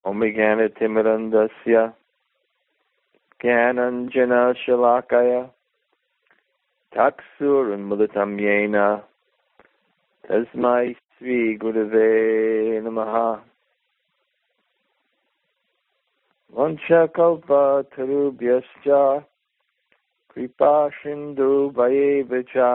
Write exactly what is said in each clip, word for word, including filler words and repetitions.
Omigyanatimirandasya Gyananjana Shalakaya Taksurunmulitam Yena Tasmai Sri Gurave Namaha. Vanchakalpa Tarubhyascha Kripa Shindu Vayevacha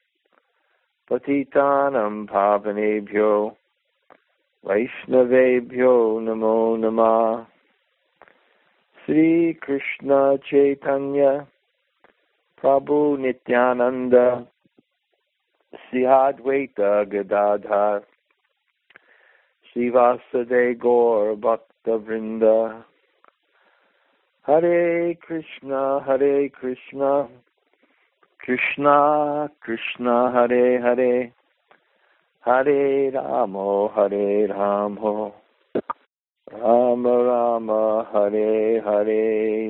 Patitanam Pavanebhyo Vaishnavebhyo Namo Namah. Sri Krishna Chaitanya Prabhu Nityananda Sri Advaita Gadadhar Srivasade Gaur Bhakta Vrinda. Hare Krishna, Hare Krishna, Krishna Krishna, Hare Hare, Hare Ramo, Hare Ramo, Rama Rama, Hare Hare.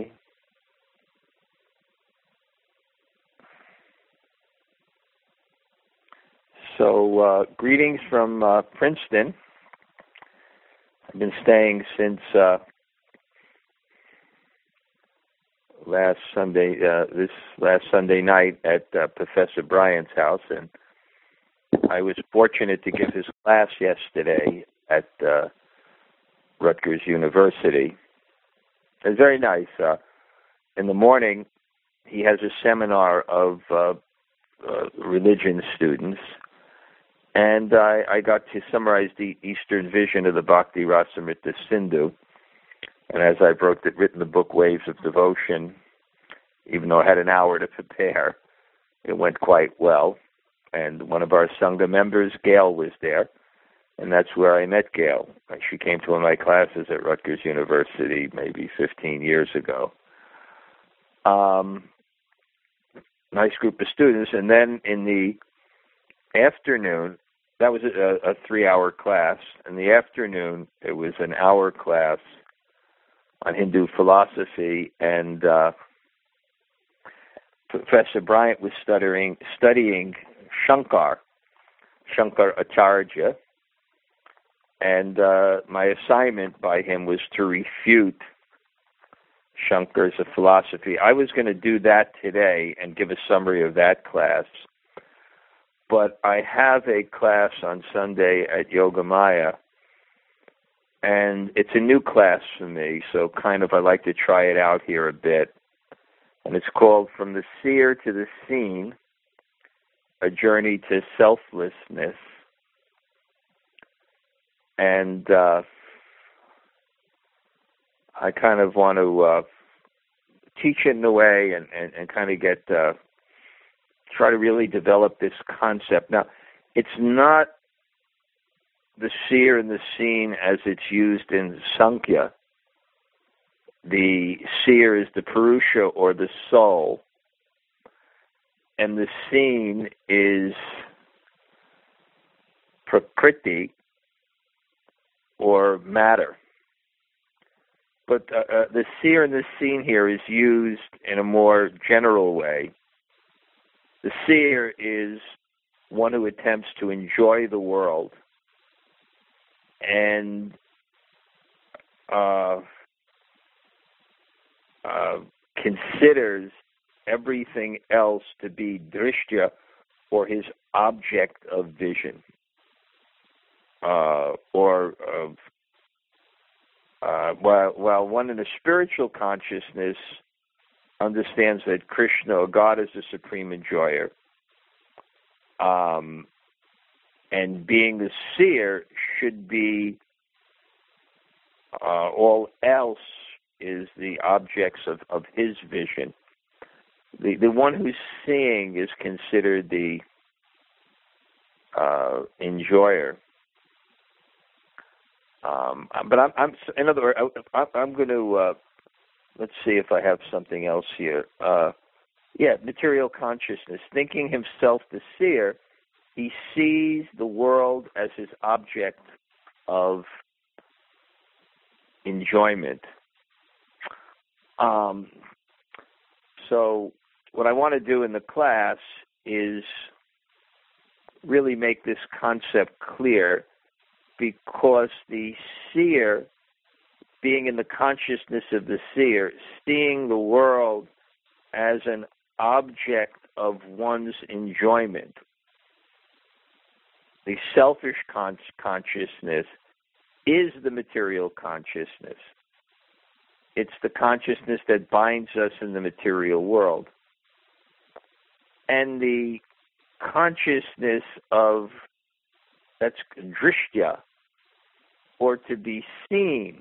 So, uh, greetings from uh, Princeton. I've been staying since uh, last Sunday, uh, this last Sunday night at uh, Professor Bryant's house, and I was fortunate to give his class yesterday at uh, Rutgers University. It was very nice. Uh, in the morning, he has a seminar of uh, uh, religion students, and I, I got to summarize the Eastern vision of the Bhakti Rasamrita Sindhu. And as I've wrote the, written the book Waves of Devotion, even though I had an hour to prepare, it went quite well. And one of our Sangha members, Gail, was there, and that's where I met Gail. She came to one of my classes at Rutgers University maybe fifteen years ago. Um, nice group of students. And then in the afternoon, that was a, a three-hour class. In the afternoon, it was an hour class on Hindu philosophy, and uh, Professor Bryant was studying, studying Shankar, Shankar Acharya, and uh, my assignment by him was to refute Shankar's philosophy. I was going to do that today and give a summary of that class, but I have a class on Sunday at Yogamaya, and it's a new class for me, so kind of I like to try it out here a bit. And it's called From the Seer to the Seen, A Journey to Selflessness. And uh, I kind of want to uh, teach it in a way and, and, and kind of get, uh, try to really develop this concept. Now, it's not the seer and the seen as it's used in Sankhya. The seer is the Purusha or the soul, and the seen is Prakriti or matter. But uh, uh, the seer and the seen here is used in a more general way. The seer is one who attempts to enjoy the world and uh, uh, considers everything else to be drishtya, or his object of vision, uh, or of uh, while, while one in a spiritual consciousness understands that Krishna, or God, is the supreme enjoyer, um, and being the seer should be uh, all else is the objects of, of his vision. The the one who's seeing is considered the uh, enjoyer. Um, but I'm, I'm in other words, I, I'm going to uh, let's see if I have something else here. Uh, yeah, material consciousness, thinking himself the seer. He sees the world as his object of enjoyment. Um, so what I want to do in the class is really make this concept clear, because the seer being in the consciousness of the seer, seeing the world as an object of one's enjoyment. The selfish con- consciousness is the material consciousness. It's the consciousness that binds us in the material world. And the consciousness of, that's drishtya, or to be seen.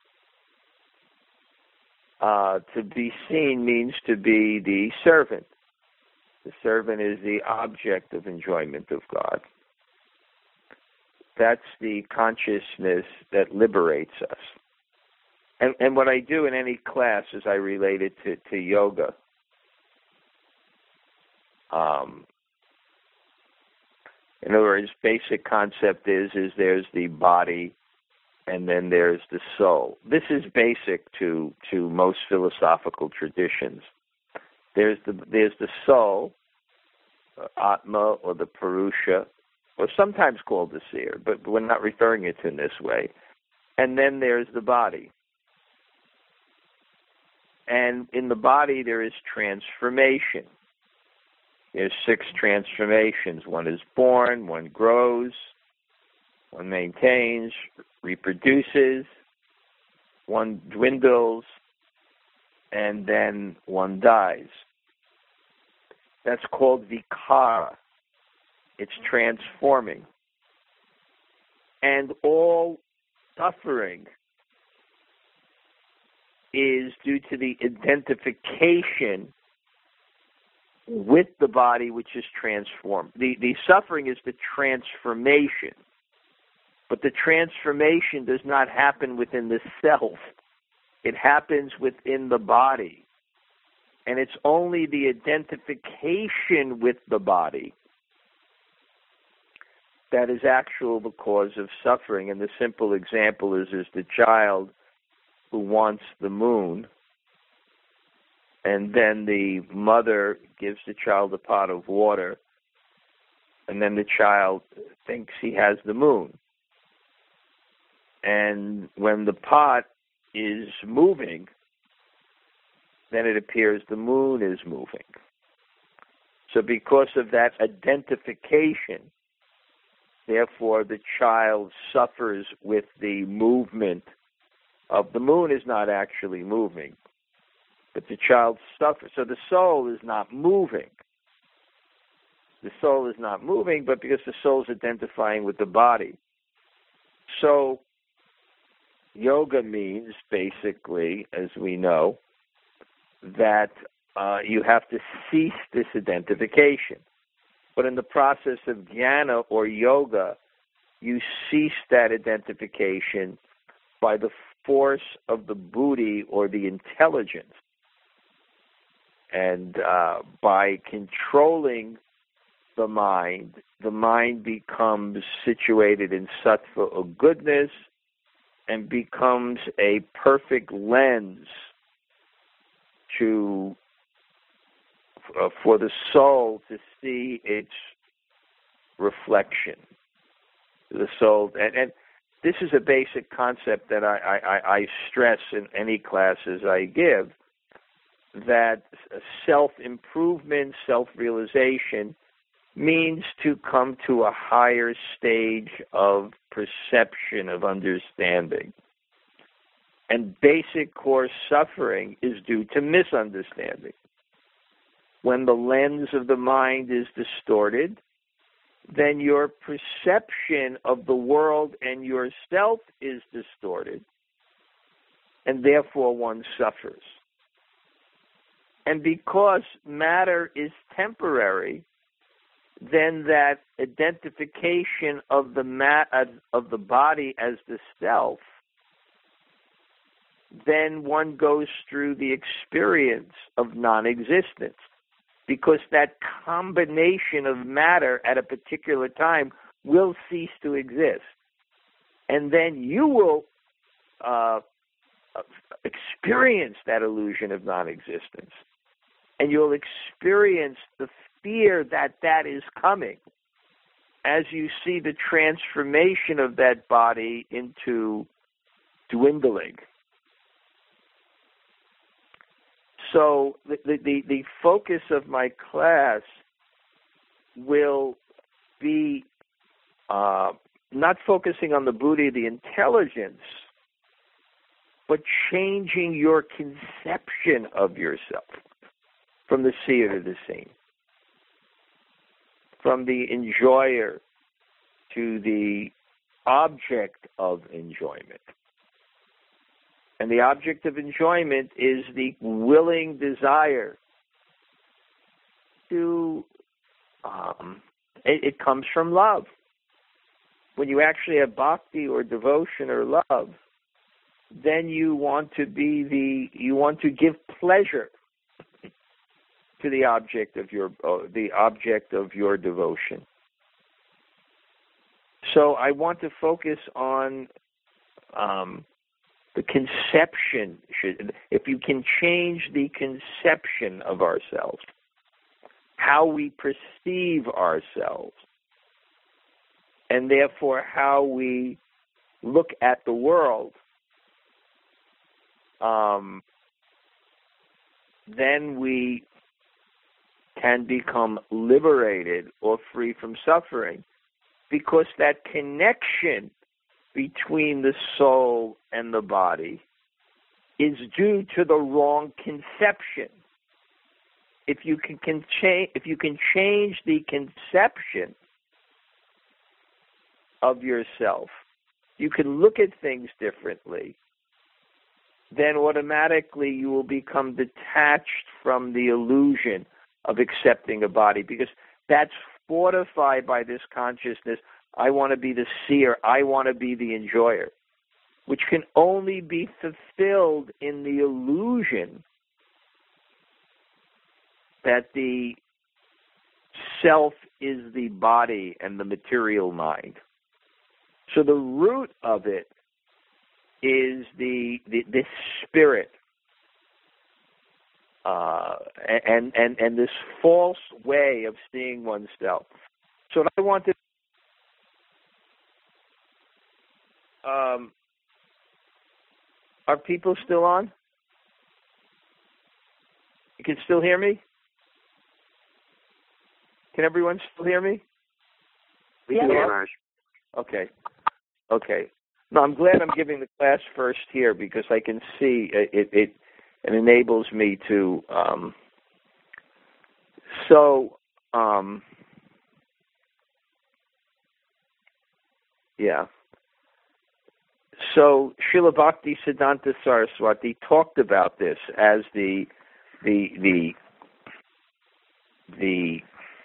Uh, to be seen means to be the servant. The servant is the object of enjoyment of God. That's the consciousness that liberates us. And, and what I do in any class is I relate it to, to yoga. Um, in other words, basic concept is, is there's the body and then there's the soul. This is basic to, to most philosophical traditions. There's the, there's the soul, Atma, or the Purusha, or sometimes called the seer, but we're not referring it to in this way. And then there's the body. And in the body there is transformation. There's six transformations. One is born, one grows, one maintains, reproduces, one dwindles, and then one dies. That's called vikara. It's transforming. And all suffering is due to the identification with the body which is transformed. The, the suffering is the transformation. But the transformation does not happen within the self. It happens within the body. And it's only the identification with the body that is actual the cause of suffering. And the simple example is, is the child who wants the moon, and then the mother gives the child a pot of water, and then the child thinks he has the moon. And when the pot is moving, then it appears the moon is moving. So because of that identification, therefore the child suffers with the movement of the moon is not actually moving, but the child suffers. So the soul is not moving. The soul is not moving, but because the soul is identifying with the body. So yoga means basically, as we know, that uh, you have to cease this identification. But in the process of jnana or yoga, you cease that identification by the force of the buddhi or the intelligence. And uh, by controlling the mind, the mind becomes situated in sattva or goodness and becomes a perfect lens to uh, for the soul to see its reflection. The soul, and, and this is a basic concept that I, I, I stress in any classes I give, that self-improvement, self-realization means to come to a higher stage of perception, of understanding. And basic core suffering is due to misunderstanding. When the lens of the mind is distorted, then your perception of the world and yourself is distorted, and therefore one suffers. And because matter is temporary, then that identification of the mat of the body as the self, then one goes through the experience of non-existence, because that combination of matter at a particular time will cease to exist. And then you will uh, experience that illusion of non-existence. And you'll experience the fear that that is coming as you see the transformation of that body into dwindling. So the, the, the focus of my class will be uh, not focusing on the Buddhi, the intelligence, but changing your conception of yourself from the seer to the seen, from the enjoyer to the object of enjoyment. And the object of enjoyment is the willing desire to, um, it, it comes from love. When you actually have bhakti or devotion or love, then you want to be the, you want to give pleasure to the object of your, uh, the object of your devotion. So I want to focus on um, the conception. Should, if you can change the conception of ourselves, how we perceive ourselves, and therefore how we look at the world, um, then we can become liberated or free from suffering, because that connection between the soul and the body is due to the wrong conception. If you can, can change, if you can change the conception of yourself, you can look at things differently, then automatically you will become detached from the illusion of accepting a body, because that's fortified by this consciousness. I want to be the seer. I want to be the enjoyer, which can only be fulfilled in the illusion that the self is the body and the material mind. So the root of it is the the, the spirit, uh, and and and this false way of seeing oneself. So what I want to um, are people still on? You can still hear me? Can everyone still hear me? We yeah. can. Okay. Okay. No, I'm glad I'm giving the class first here, because I can see it. It, it, it enables me to. Um, so, um, yeah. So Srila Bhakti Siddhanta Saraswati talked about this as the the the the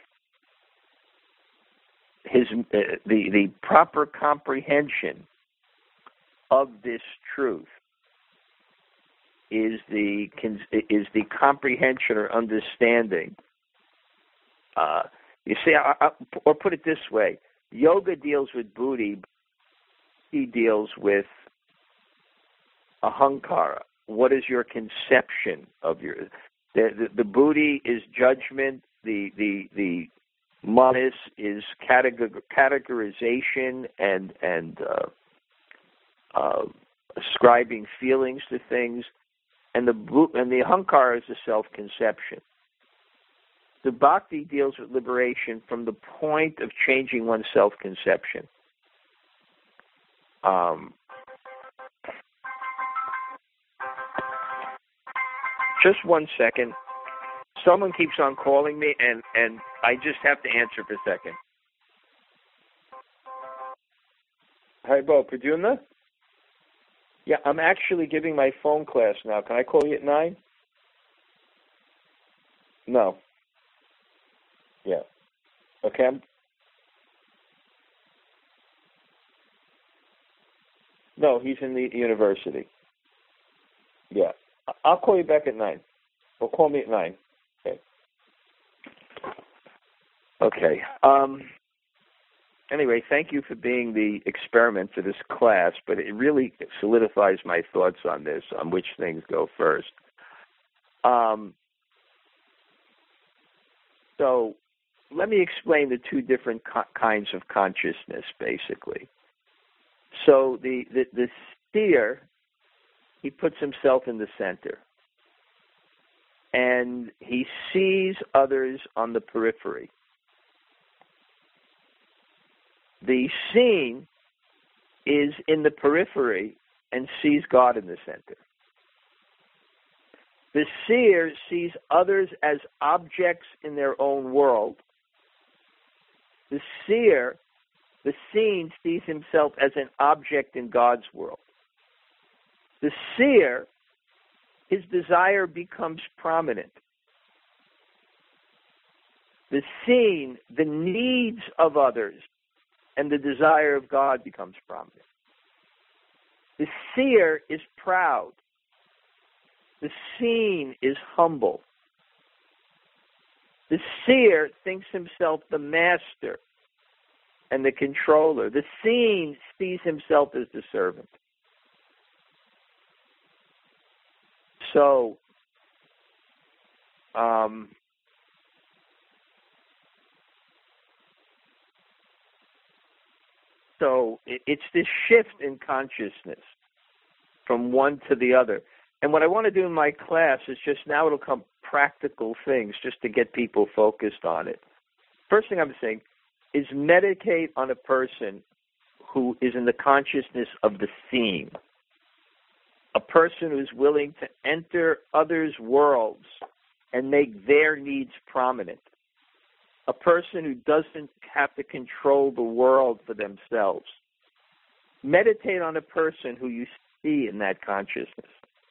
his uh, the the proper comprehension of this truth is the is the comprehension or understanding. Uh, you see, I, I, or put it this way: yoga deals with buddhi. He deals with ahankara. What is your conception of your? The the, the buddhi is judgment. The the the manas is categor, categorization and and uh, uh, ascribing feelings to things, and the and the ahankara is the self-conception. The bhakti deals with liberation from the point of changing one's self-conception. Um, just one second. Someone keeps on calling me, and, and I just have to answer for a second. Hi, Bo, Praduna? Yeah, I'm actually giving my phone class now. Can I call you at nine? No. Yeah. Okay. I'm... No, he's in the university. Yeah. I'll call you back at nine. Or call me at nine. Okay. Okay. Um, anyway, thank you for being the experiment for this class, but it really solidifies my thoughts on this, on which things go first. Um, so let me explain the two different co- kinds of consciousness, basically. So the, the, the seer, he puts himself in the center. and he sees others on the periphery. The seeing is in the periphery and sees God in the center. The seer sees others as objects in their own world. The seer, the seen, sees himself as an object in God's world. The seer, his desire becomes prominent. The seen, the needs of others, and the desire of God becomes prominent. The seer is proud. The seen is humble. The seer thinks himself the master and the controller. The seen sees himself as the servant. So, um, so it, it's this shift in consciousness from one to the other. And what I want to do in my class is just now it'll come practical things just to get people focused on it. First thing I'm saying is meditate on a person who is in the consciousness of the seen. A person who's willing to enter others' worlds and make their needs prominent. A person who doesn't have to control the world for themselves. Meditate on a person who you see in that consciousness.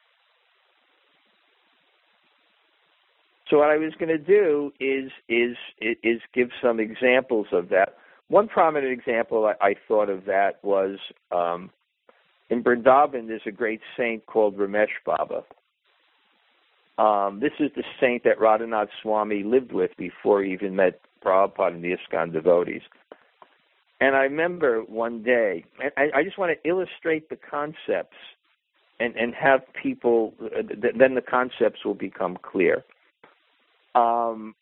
So what I was going to do is is is give some examples of that. One prominent example I, I thought of that was um, in Vrindavan. There's a great saint called Ramesh Baba. Um, this is the saint that Radhanath Swami lived with before he even met Prabhupada and the ISKCON devotees. And I remember one day, and I, I just want to illustrate the concepts and, and have people, uh, th- then the concepts will become clear. Um,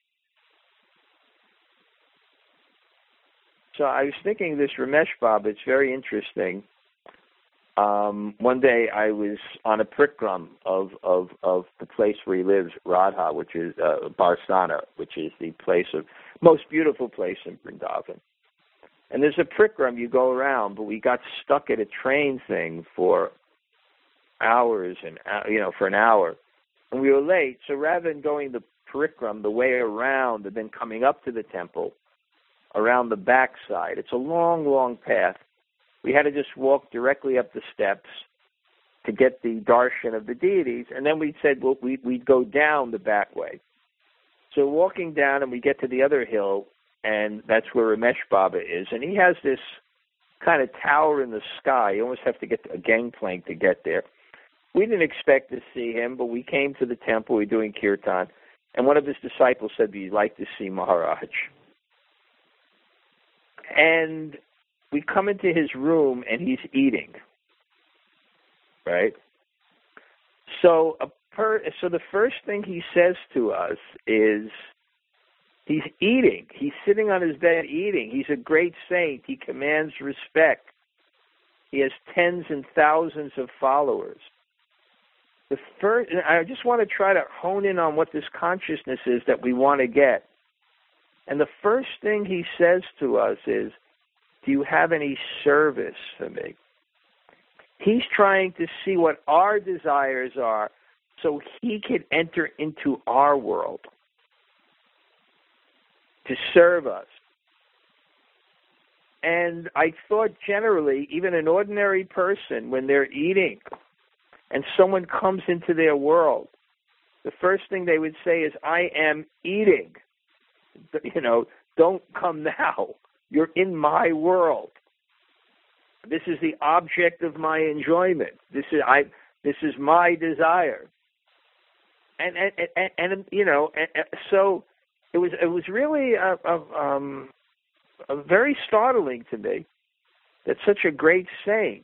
so I was thinking this Ramesh Baba, it's very interesting. Um, one day I was on a prikram of, of, of the place where he lives, Radha, which is uh, Barsana, which is the place of most beautiful place in Vrindavan. And there's a prikram you go around, but we got stuck at a train thing for hours and you know for an hour, and we were late. So rather than going the parikram the way around and then coming up to the temple around the backside, it's a long, long path. We had to just walk directly up the steps to get the darshan of the deities, and then we said well, we, we'd go down the back way. So walking down, and we get to the other hill, and that's where Ramesh Baba is, and he has this kind of tower in the sky. You almost have to get a gangplank to get there. We didn't expect to see him, but we came to the temple. We were doing kirtan, and one of his disciples said, "We'd like to see Maharaj." And we come into his room, and he's eating, right? So a per, so the first thing he says to us is, he's eating. He's sitting on his bed eating. He's a great saint. He commands respect. He has tens and thousands of followers. The first, I just want to try to hone in on what this consciousness is that we want to get. And the first thing he says to us is, do you have any service for me? He's trying to see what our desires are so he can enter into our world to serve us. And I thought generally, even an ordinary person, when they're eating and someone comes into their world, the first thing they would say is, I am eating. You know, don't come now. You're in my world. This is the object of my enjoyment. This is I. This is my desire. And and and, and you know, and, and so it was. It was really a, a, um, a very startling to me that such a great saint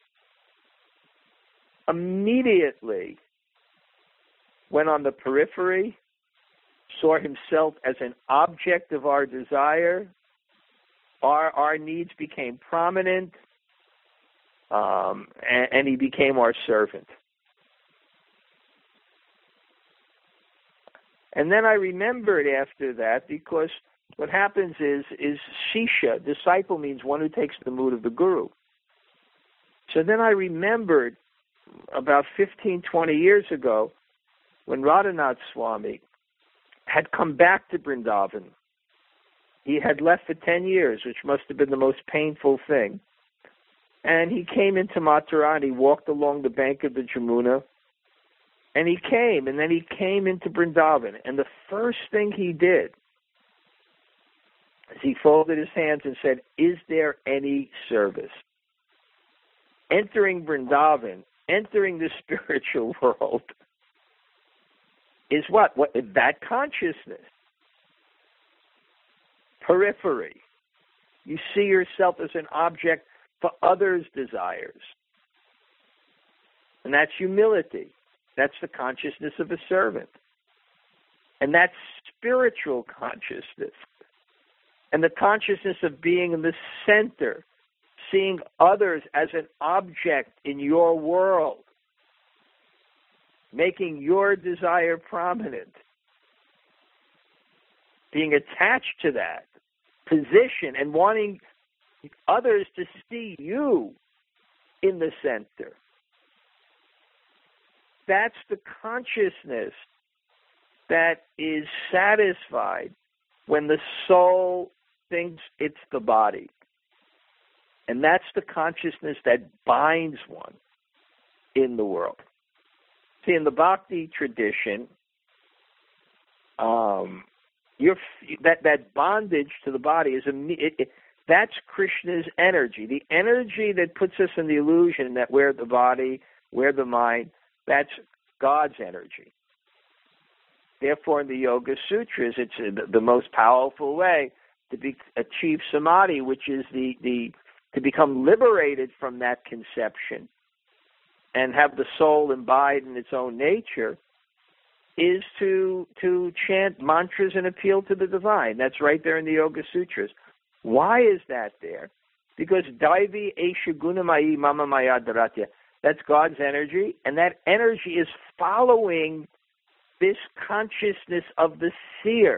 immediately went on the periphery, saw himself as an object of our desire. Our our needs became prominent, um, and, and he became our servant. And then I remembered after that, because what happens is, is Shisha, disciple means one who takes the mood of the guru. So then I remembered about fifteen, twenty years ago when Radhanath Swami had come back to Vrindavan. He had left for ten years, which must have been the most painful thing. And he came into Mathura and he walked along the bank of the Jamuna. And he came, and then he came into Vrindavan. And the first thing he did is he folded his hands and said, "Is there any service?" Entering Vrindavan, entering the spiritual world, is what? What that consciousness. Periphery. You see yourself as an object for others' desires. And that's humility. That's the consciousness of a servant. And that's spiritual consciousness. And the consciousness of being in the center, seeing others as an object in your world, making your desire prominent, being attached to that position and wanting others to see you in the center. That's the consciousness that is satisfied when the soul thinks it's the body. And that's the consciousness that binds one in the world. See, in the Bhakti tradition, um, you're, that, that bondage to the body is a, it, it, that's Krishna's energy. The energy that puts us in the illusion that we're the body, we're the mind, that's God's energy. Therefore, in the Yoga Sutras, it's the most powerful way to be, achieve samadhi, which is the, the to become liberated from that conception and have the soul imbibed in its own nature, is to to chant mantras and appeal to the divine. That's right there in the Yoga Sutras. Why is that there? Because Daivi Esha Gunamayi Mama Maya Dharatya. That's God's energy, and that energy is following this consciousness of the seer.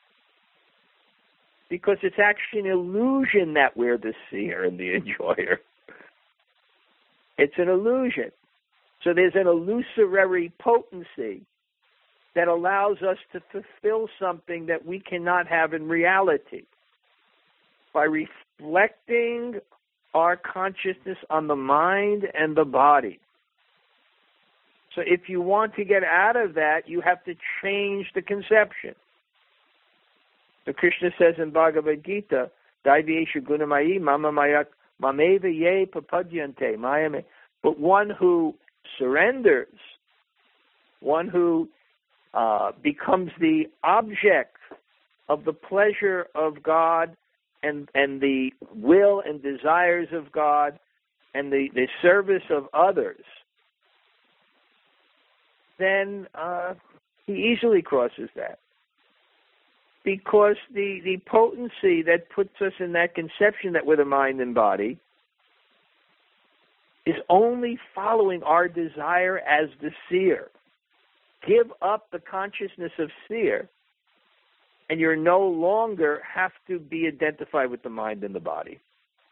Because it's actually an illusion that we're the seer and the enjoyer. It's an illusion. So there's an illusory potency that allows us to fulfill something that we cannot have in reality. By reflecting our consciousness on the mind and the body. So if you want to get out of that, you have to change the conception. So Krishna says in Bhagavad Gita, Daivesha Gunamayi Mama Maya Mameva Ye Papadyante Mayame. But one who surrenders, one who uh, becomes the object of the pleasure of God and and the will and desires of God and the, the service of others, then uh, he easily crosses that. Because the, the potency that puts us in that conception that we're the mind and body is only following our desire as the seer. Give up the consciousness of seer, and you no longer have to be identified with the mind and the body.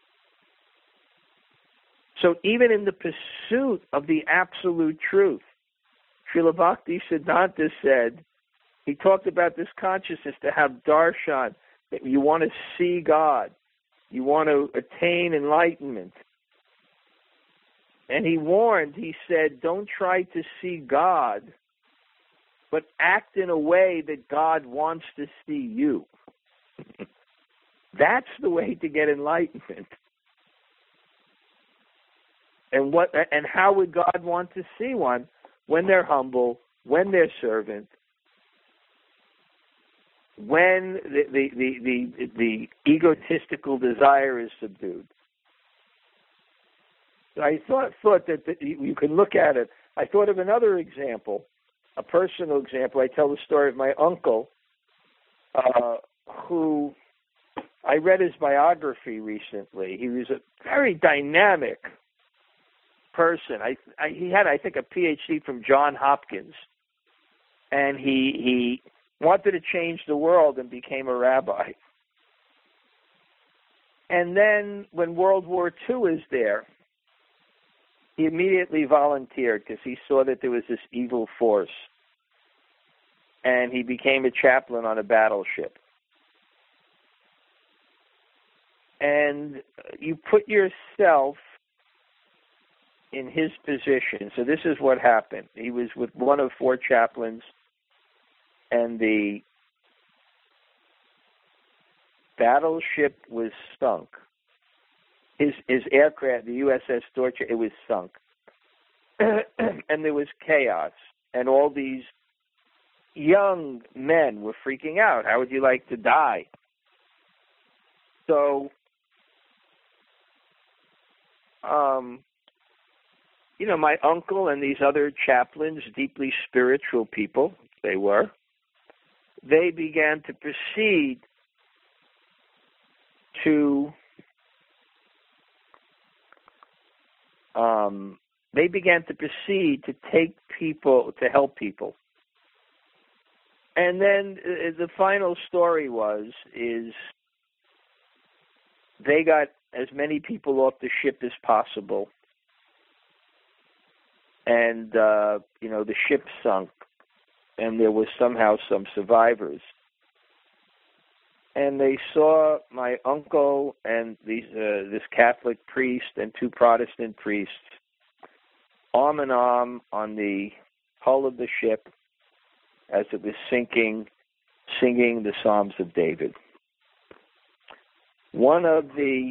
So even in the pursuit of the absolute truth, Srila Bhakti Siddhanta said, he talked about this consciousness to have darshan, that you want to see God, you want to attain enlightenment. And he warned, he said, don't try to see God, but act in a way that God wants to see you. That's the way to get enlightenment. And what and how would God want to see one? When they're humble, when they're servant, when the the, the, the, the egotistical desire is subdued. So I thought thought that, that you, you can look at it. I thought of another example, a personal example. I tell the story of my uncle, uh, who I read his biography recently. He was a very dynamic person. I, I he had, I think, a P H D from Johns Hopkins, and he he wanted to change the world and became a rabbi. And then when World War Two is there, he immediately volunteered because he saw that there was this evil force. And he became a chaplain on a battleship. And you put yourself in his position. So this is what happened. He was with one of four chaplains, and the battleship was sunk. His his aircraft, the U S S Deutsche, it was sunk. And there was chaos. And all these young men were freaking out. How would you like to die? So, um, you know, my uncle and these other chaplains, deeply spiritual people, they were, they began to proceed to, um, they began to proceed to take people, to help people. And then uh, the final story was, is they got as many people off the ship as possible. And, uh, you know, the ship sunk, and there was somehow some survivors. And they saw my uncle and these, uh, this Catholic priest and two Protestant priests arm in arm on the hull of the ship as it was sinking, singing the Psalms of David. One of the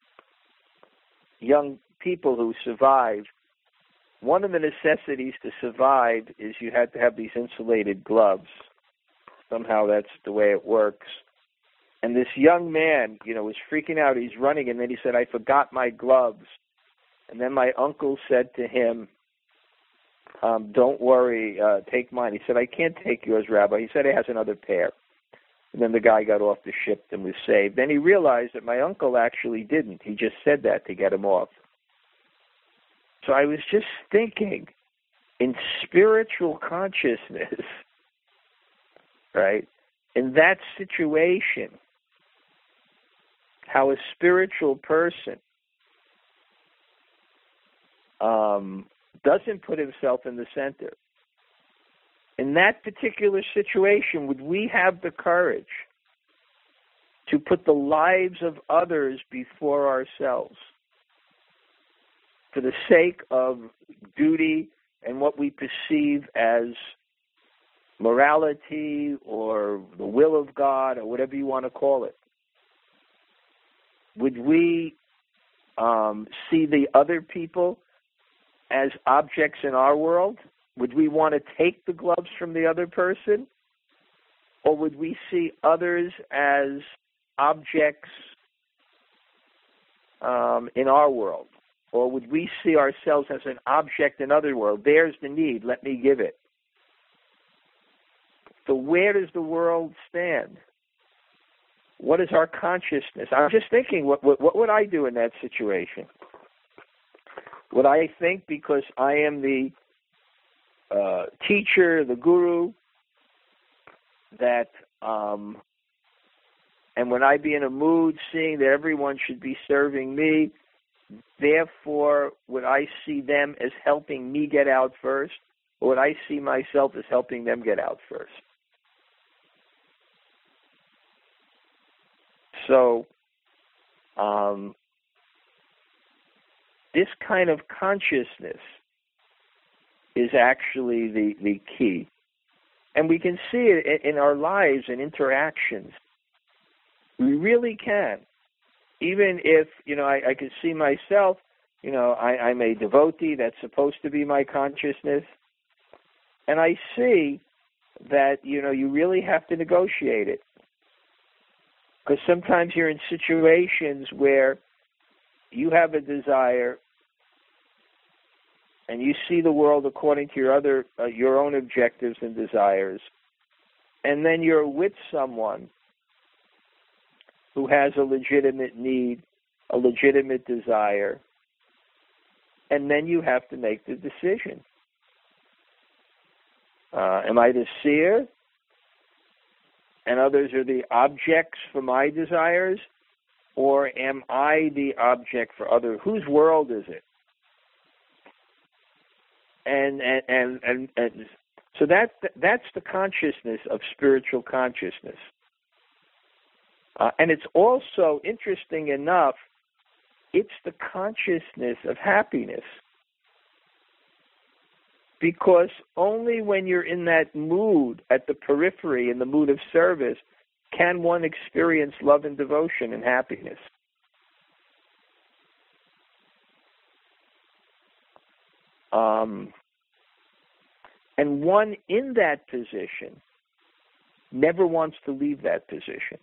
young people who survived, one of the necessities to survive is you had to have these insulated gloves. Somehow that's the way it works. And this young man, you know, was freaking out. He's running, and then he said, I forgot my gloves. And then my uncle said to him, um, don't worry, uh, take mine. He said, I can't take yours, Rabbi. He said he has another pair. And then the guy got off the ship and was saved. Then he realized that my uncle actually didn't. He just said that to get him off. So I was just thinking, in spiritual consciousness, right, in that situation, how a spiritual person um, doesn't put himself in the center. In that particular situation, would we have the courage to put the lives of others before ourselves for the sake of duty and what we perceive as morality or the will of God or whatever you want to call it? Would we um, see the other people as objects in our world? Would we want to take the gloves from the other person? Or would we see others as objects um, in our world? Or would we see ourselves as an object in other world? There's the need, let me give it. So where does the world stand? What is our consciousness? I'm just thinking, what, what, what would I do in that situation? Would I think because I am the uh, teacher, the guru, that, um, and when I be in a mood seeing that everyone should be serving me, therefore would I see them as helping me get out first, or would I see myself as helping them get out first? So, um, this kind of consciousness is actually the, the key. And we can see it in our lives and interactions. We really can. Even if, you know, I, I can see myself, you know, I, I'm a devotee, that's supposed to be my consciousness. And I see that, you know, you really have to negotiate it. Because sometimes you're in situations where you have a desire and you see the world according to your other, uh, your own objectives and desires, and then you're with someone who has a legitimate need, a legitimate desire, and then you have to make the decision. Uh, am I the seer, and others are the objects for my desires? Or am I the object for others? Whose world is it? And and and, and, and so that that's the consciousness of spiritual consciousness. Uh, and it's also, interesting enough, it's the consciousness of happiness. Because only when you're in that mood, at the periphery, in the mood of service, can one experience love and devotion and happiness. Um, and one in that position never wants to leave that position.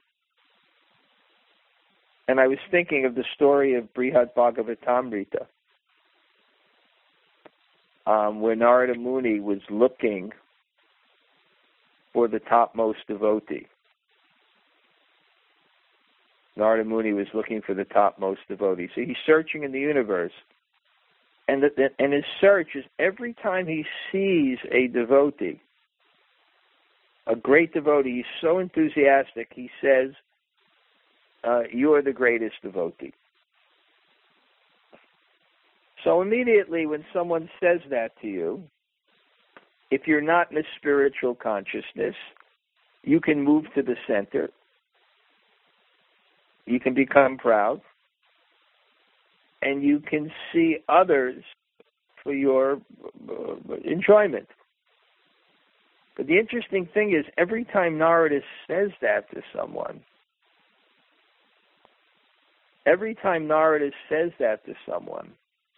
And I was thinking of the story of Brihad Bhagavatamrita, um, where Narada Muni was looking for the topmost devotee. Narada Muni was looking for the topmost devotee. So he's searching in the universe. And, the, and his search is every time he sees a devotee, a great devotee, he's so enthusiastic, he says, uh, you are the greatest devotee. So immediately when someone says that to you, if you're not in a spiritual consciousness, you can move to the center. You can become proud. And you can see others for your uh, enjoyment. But the interesting thing is, every time Narada says that to someone, every time Narada says that to someone,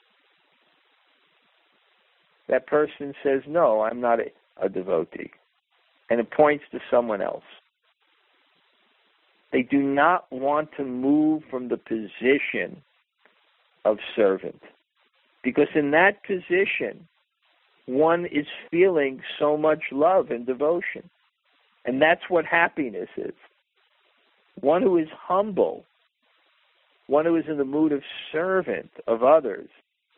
that person says, no, I'm not a, a devotee. And it points to someone else. They do not want to move from the position of servant. Because in that position, one is feeling so much love and devotion. And that's what happiness is. One who is humble, one who is in the mood of servant of others,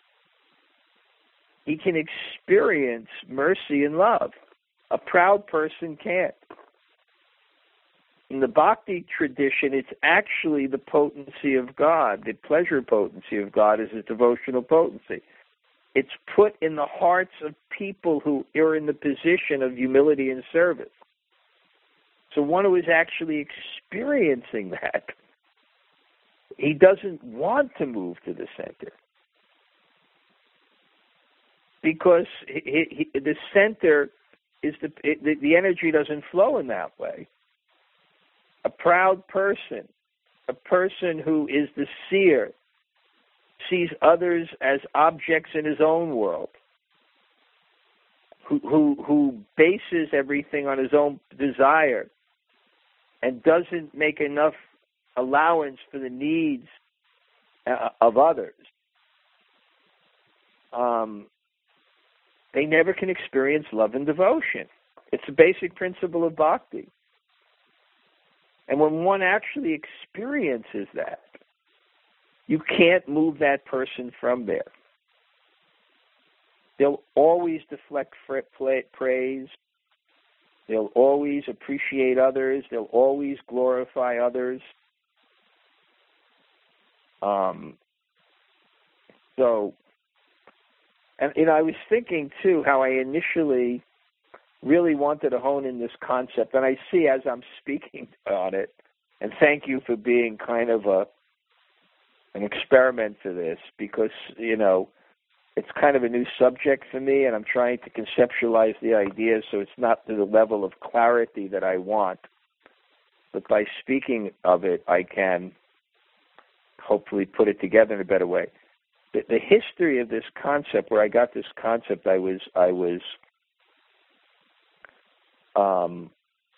he can experience mercy and love. A proud person can't. In the bhakti tradition, it's actually the potency of God. The pleasure potency of God is a devotional potency. It's put in the hearts of people who are in the position of humility and service. So one who is actually experiencing that, he doesn't want to move to the center. Because he, he, the center is the, it, the the energy doesn't flow in that way. A proud person, a person who is the seer, sees others as objects in his own world, who who, who bases everything on his own desire and doesn't make enough allowance for the needs uh, of others. Um, they never can experience love and devotion. It's a basic principle of bhakti. And when one actually experiences that, you can't move that person from there. They'll always deflect praise. They'll always appreciate others. They'll always glorify others. Um, so, and you know, I was thinking too how I initially really wanted to hone in this concept, and I see as I'm speaking on it, and thank you for being kind of a an experiment for this, because, you know, it's kind of a new subject for me, and I'm trying to conceptualize the idea so it's not to the level of clarity that I want. But by speaking of it, I can hopefully put it together in a better way. The, the history of this concept, where I got this concept, I was I was um,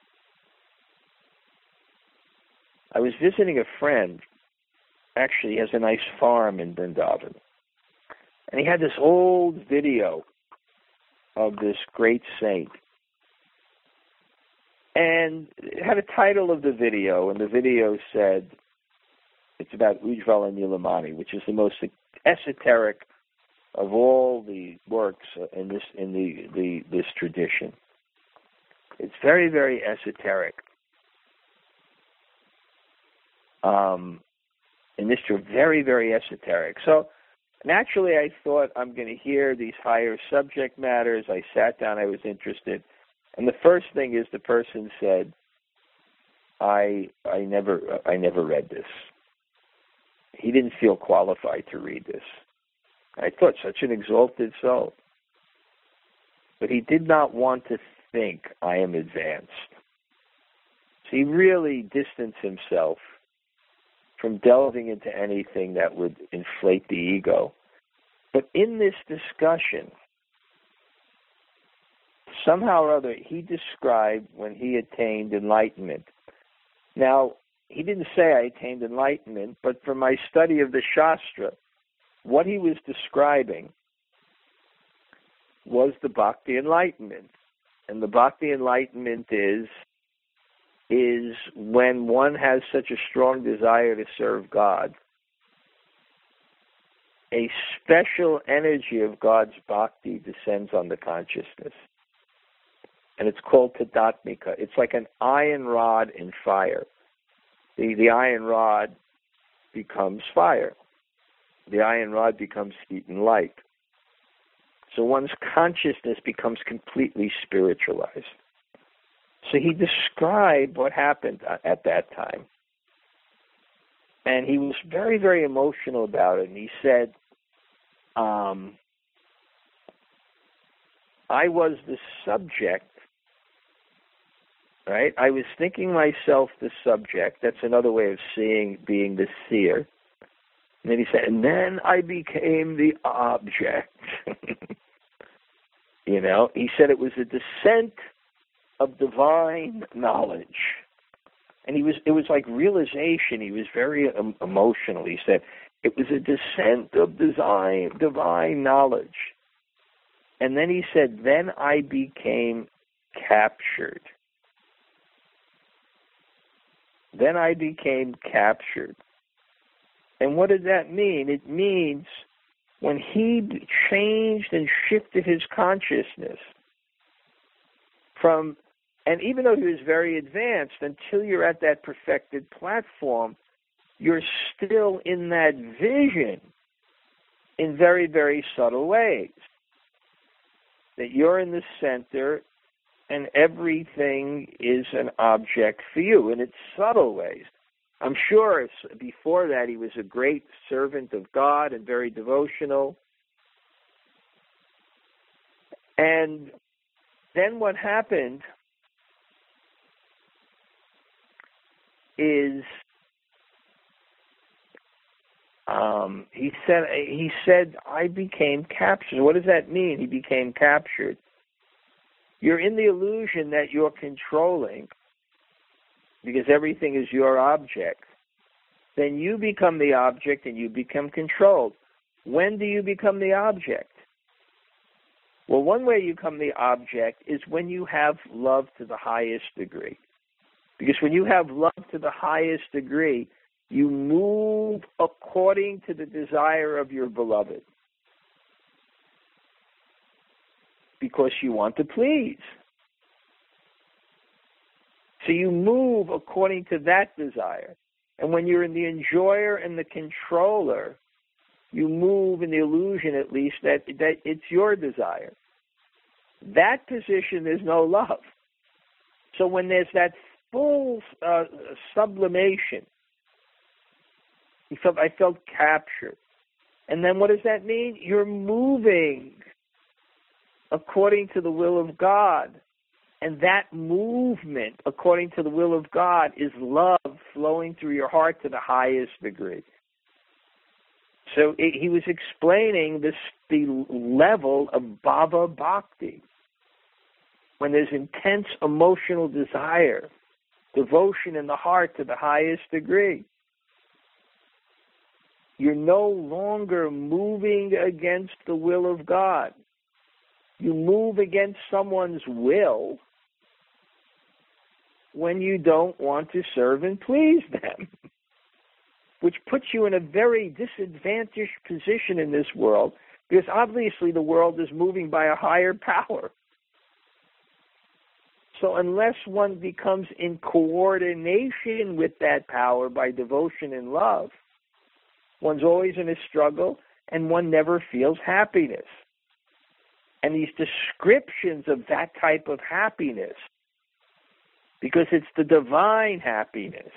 I was visiting a friend. Actually, he has a nice farm in Vrindavan. And he had this old video of this great saint. And it had a title of the video, and the video said, it's about Ujjvala Nilamani, which is the most esoteric of all the works in this in the, the this tradition. It's very, very esoteric. Um, and this was very, very esoteric. So naturally, I thought I'm going to hear these higher subject matters. I sat down. I was interested. And the first thing is the person said, I I never I never read this. He didn't feel qualified to read this. I thought, such an exalted soul. But he did not want to think I am advanced. So he really distanced himself from delving into anything that would inflate the ego. But in this discussion, somehow or other, he described when he attained enlightenment. Now, he didn't say I attained enlightenment, but from my study of the Shastra, what he was describing was the Bhakti enlightenment. And the Bhakti enlightenment is, is when one has such a strong desire to serve God, a special energy of God's Bhakti descends on the consciousness. And it's called Tadatmika. It's like an iron rod in fire. The, the iron rod becomes fire. The iron rod becomes heat and light. So one's consciousness becomes completely spiritualized. So he described what happened at that time. And he was very, very emotional about it. And he said, um, I was the subject, right? I was thinking myself the subject. That's another way of seeing, being the seer. And then he said, and then I became the object. You know, he said it was a descent of divine knowledge. And he was, it was like realization. He was very um, emotional. He said, it was a descent of design, divine knowledge. And then he said, then I became captured. Then I became captured. And what did that mean? It means when he changed and shifted his consciousness from, and even though he was very advanced, until you're at that perfected platform, you're still in that vision in very, very subtle ways. That you're in the center and everything is an object for you in its subtle ways. I'm sure before that he was a great servant of God and very devotional. And then what happened is um, he said he said I became captured. What does that mean? He became captured. You're in the illusion that you're controlling, because everything is your object. Then you become the object and you become controlled. When do you become the object? Well, one way you become the object is when you have love to the highest degree. Because when you have love to the highest degree, you move according to the desire of your beloved. Because you want to please. So you move according to that desire. And when you're in the enjoyer and the controller, you move in the illusion, at least, that, that it's your desire. That position is no love. So when there's that full uh, sublimation, he felt, I felt captured. And then what does that mean? You're moving according to the will of God. And that movement, according to the will of God, is love flowing through your heart to the highest degree. So it, he was explaining this, the level of Bhava Bhakti. When there's intense emotional desire, devotion in the heart to the highest degree. You're no longer moving against the will of God. You move against someone's will when you don't want to serve and please them, which puts you in a very disadvantaged position in this world, because obviously the world is moving by a higher power. So unless one becomes in coordination with that power by devotion and love, one's always in a struggle and one never feels happiness. And these descriptions of that type of happiness, because it's the divine happiness.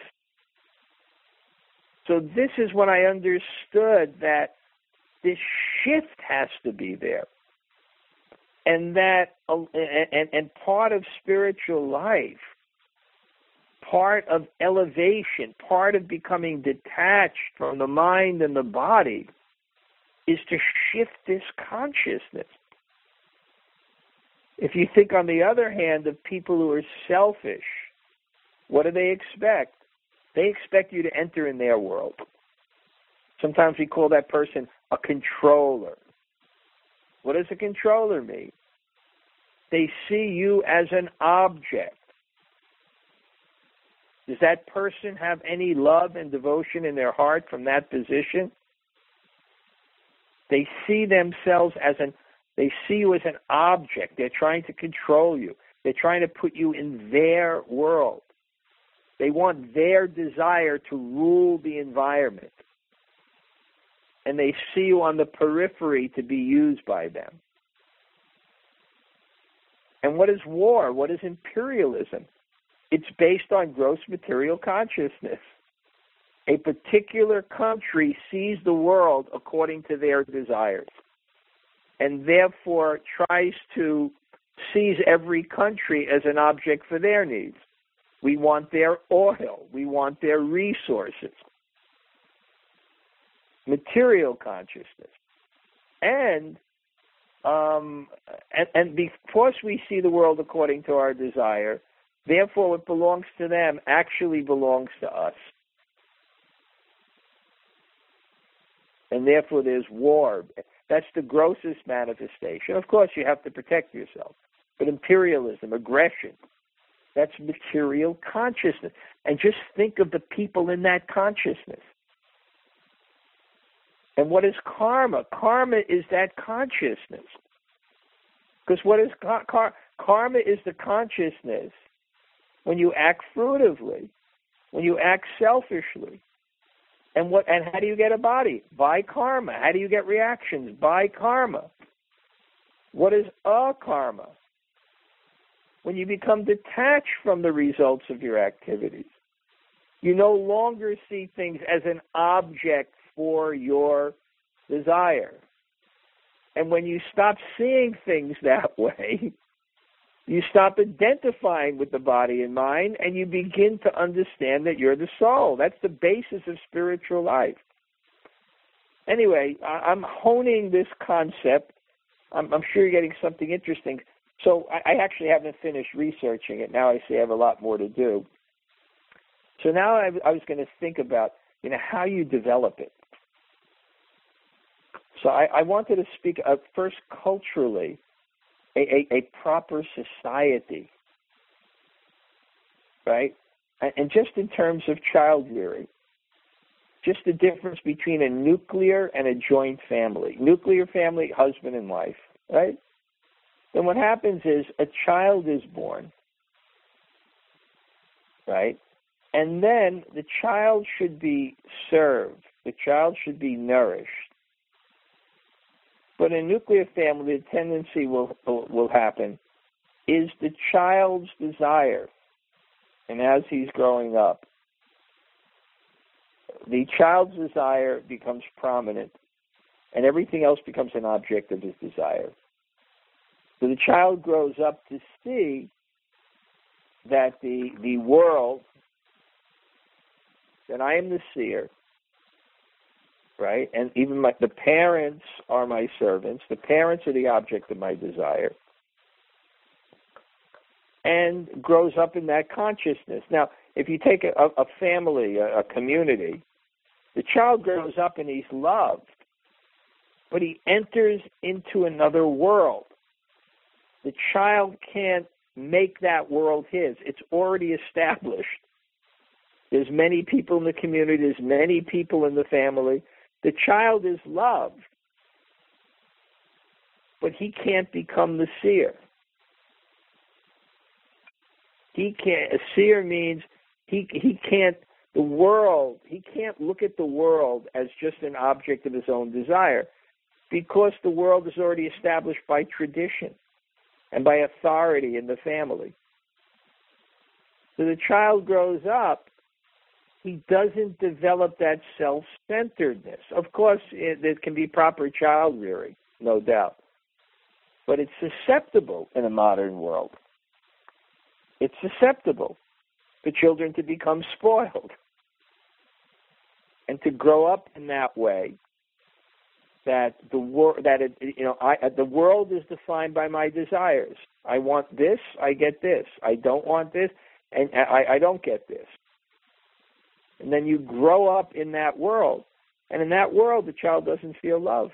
So this is when I understood that this shift has to be there. And that, uh, and, and part of spiritual life, part of elevation, part of becoming detached from the mind and the body is to shift this consciousness. If you think, on the other hand, of people who are selfish, what do they expect? They expect you to enter in their world. Sometimes we call that person a controller. What does a controller mean? They see you as an object. Does that person have any love and devotion in their heart from that position? They see themselves as an, they see you as an object. They're trying to control you. They're trying to put you in their world. They want their desire to rule the environment. And they see you on the periphery to be used by them. And what is war? What is imperialism? It's based on gross material consciousness. A particular country sees the world according to their desires, and therefore tries to seize every country as an object for their needs. We want their oil. We want their resources. Material consciousness. And, um, and, and because we see the world according to our desire, therefore what belongs to them actually belongs to us. And therefore there's war. That's the grossest manifestation. Of course, you have to protect yourself. But imperialism, aggression, that's material consciousness. And just think of the people in that consciousness. And what is karma? Karma is that consciousness. Because what is car- car- karma is the consciousness when you act fruitively, when you act selfishly. And what? And how do you get a body? By karma. How do you get reactions? By karma. What is akarma? When you become detached from the results of your activities. You no longer see things as an object for your desire. And when you stop seeing things that way, you stop identifying with the body and mind, and you begin to understand that you're the soul. That's the basis of spiritual life. Anyway, I'm honing this concept. I'm, I'm sure you're getting something interesting. So I, I actually haven't finished researching it. Now I see I have a lot more to do. So now I, I was going to think about, you know, how you develop it. So I, I wanted to speak uh, first culturally, a, a, a proper society, right? And, and just in terms of child rearing, just the difference between a nuclear and a joint family. Nuclear family, husband and wife, right? Then what happens is a child is born, right? And then the child should be served. The child should be nourished. But in a nuclear family, the tendency will, will will happen is the child's desire. And as he's growing up, the child's desire becomes prominent, and everything else becomes an object of his desire. So the child grows up to see that the the world, that I am the seer, right? And even my, the parents are my servants. The parents are the object of my desire. And grows up in that consciousness. Now, if you take a, a family, a, a community, the child grows up and he's loved, but he enters into another world. The child can't make that world his. It's already established. There's many people in the community. There's many people in the family. The child is loved, but he can't become the seer. He can't. A seer means he he can't. The world. He can't look at the world as just an object of his own desire, because the world is already established by tradition and by authority in the family. So the child grows up. He doesn't develop that self-centeredness. Of course, it, there can be proper child rearing, no doubt. But it's susceptible in a modern world. It's susceptible for children to become spoiled and to grow up in that way. That the wor- that it, you know, I, the world is defined by my desires. I want this, I get this. I don't want this, and I, I don't get this. And then you grow up in that world. And in that world, the child doesn't feel love.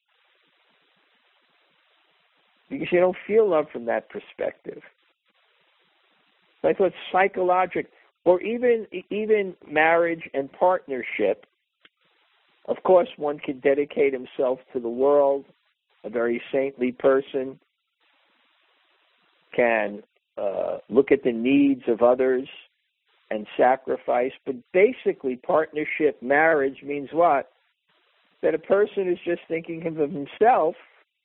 Because you don't feel love from that perspective. So I thought psychological, or even even marriage and partnership, of course, one can dedicate himself to the world. A very saintly person can uh, look at the needs of others and sacrifice. But basically, partnership, marriage means what? That a person who's just thinking of himself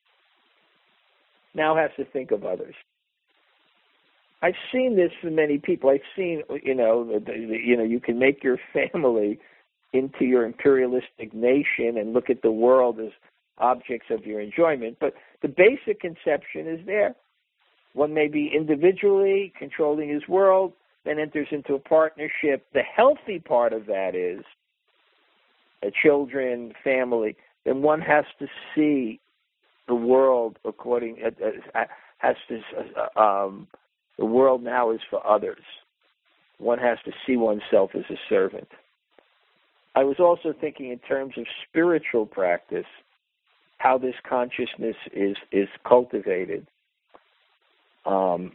now has to think of others. I've seen this for many people. I've seen, you know, the, the, you know, you can make your family into your imperialistic nation and look at the world as objects of your enjoyment. But the basic conception is there. One may be individually controlling his world, then enters into a partnership. The healthy part of that is a children, family. Then one has to see the world according, uh, has to, uh, um, the world now is for others. One has to see oneself as a servant. I was also thinking in terms of spiritual practice, how this consciousness is, is cultivated. Um,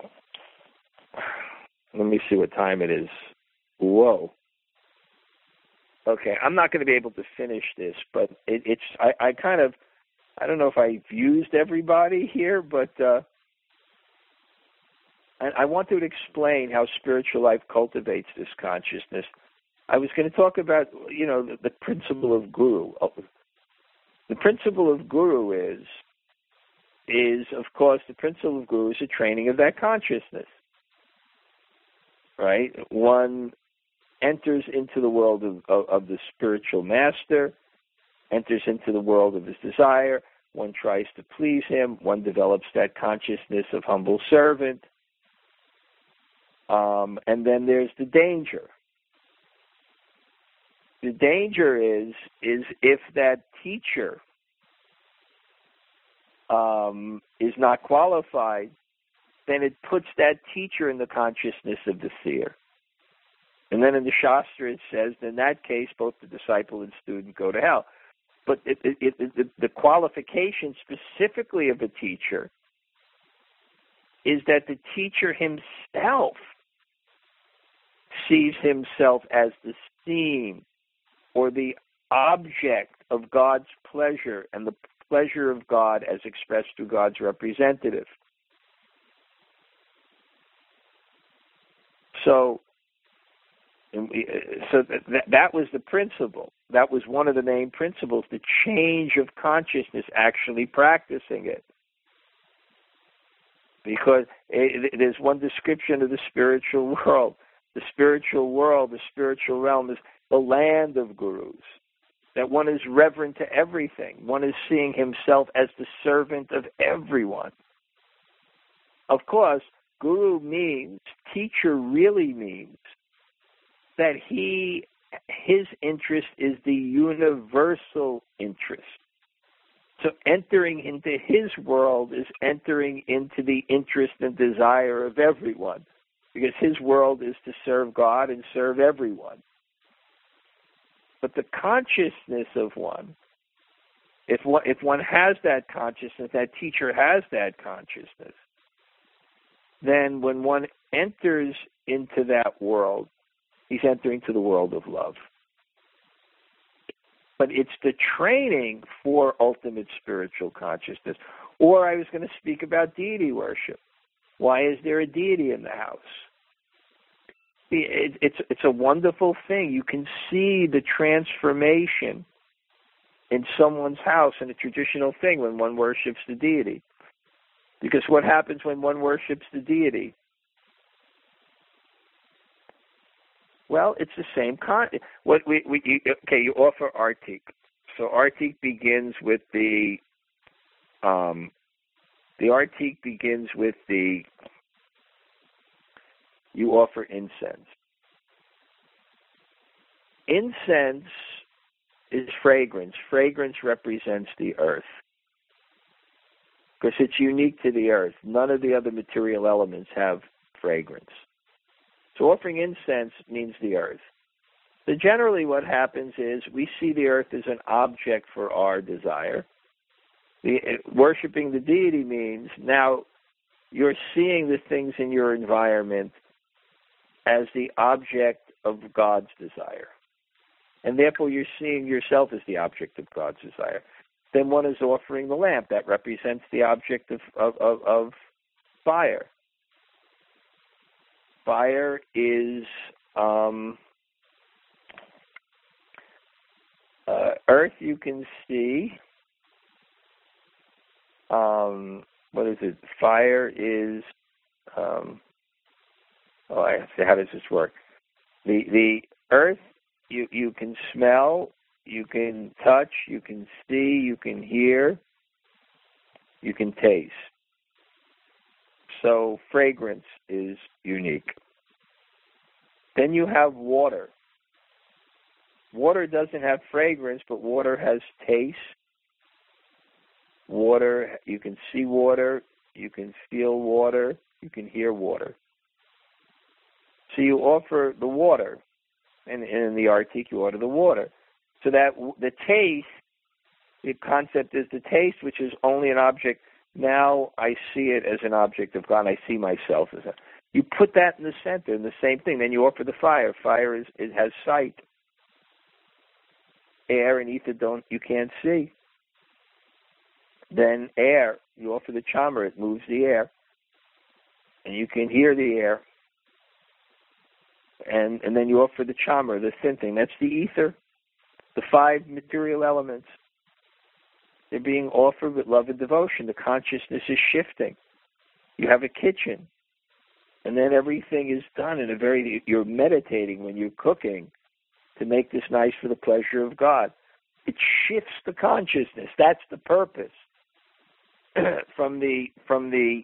let me see what time it is. Whoa. Okay, I'm not going to be able to finish this, but it, it's, I, I kind of, I don't know if I've used everybody here, but uh, I, I want to explain how spiritual life cultivates this consciousness. I was going to talk about, you know, the, the principle of guru. The principle of guru is, is, of course, the principle of guru is a training of that consciousness, right? One enters into the world of, of, of the spiritual master, enters into the world of his desire. One tries to please him. One develops that consciousness of humble servant. Um, and then there's the danger. The danger is, is if that teacher um, is not qualified, then it puts that teacher in the consciousness of the seer. And then in the Shastra it says, in that case, both the disciple and student go to hell. But it, it, it, it, the qualification specifically of a teacher is that the teacher himself sees himself as the scene or the object of God's pleasure and the pleasure of God as expressed through God's representative. So, so that, that was the principle. That was one of the main principles, the change of consciousness, actually practicing it. Because it, there's one description of the spiritual world. The spiritual world, the spiritual realm is the land of gurus. That one is reverent to everything. One is seeing himself as the servant of everyone. Of course, guru means, teacher really means that he, his interest is the universal interest. So entering into his world is entering into the interest and desire of everyone, because his world is to serve God and serve everyone. But the consciousness of one, if one, if one has that consciousness, that teacher has that consciousness, then when one enters into that world, he's entering to the world of love. But it's the training for ultimate spiritual consciousness. Or I was going to speak about deity worship. Why is there a deity in the house? It, it's it's a wonderful thing. You can see the transformation in someone's house in a traditional thing when one worships the deity. Because what happens when one worships the deity? Well, it's the same con. What we, we you, okay? You offer artik. So artik begins with the um, the artik begins with the you offer incense. Incense is fragrance. Fragrance represents the earth because it's unique to the earth. None of the other material elements have fragrance. So offering incense means the earth. So generally what happens is we see the earth as an object for our desire. The, worshiping the deity means now you're seeing the things in your environment as the object of God's desire. And therefore you're seeing yourself as the object of God's desire. Then one is offering the lamp. That represents the object of, of, of, of fire. Fire is um, uh, earth you can see. Um, what is it? Fire is, um, oh, I have to, how does this work? The the earth you, you can smell, you can touch, you can see, you can hear, you can taste. So fragrance is unique. Then you have water. Water doesn't have fragrance, but water has taste. Water, you can see water, you can feel water, you can hear water. So you offer the water, and, and in the artik you order the water. So that the taste, the concept is the taste, which is only an object. Now I see it as an object of God. I see myself as a. You put that in the center, and the same thing. Then you offer the fire. Fire is it has sight. Air and ether don't. You can't see. Then air. You offer the chamar. It moves the air, and you can hear the air. And and then you offer the chamar, the thin thing. That's the ether. The five material elements. They're being offered with love and devotion. The consciousness is shifting. You have a kitchen. And then everything is done in a very, you're meditating when you're cooking to make this nice for the pleasure of God. It shifts the consciousness. That's the purpose. from the from the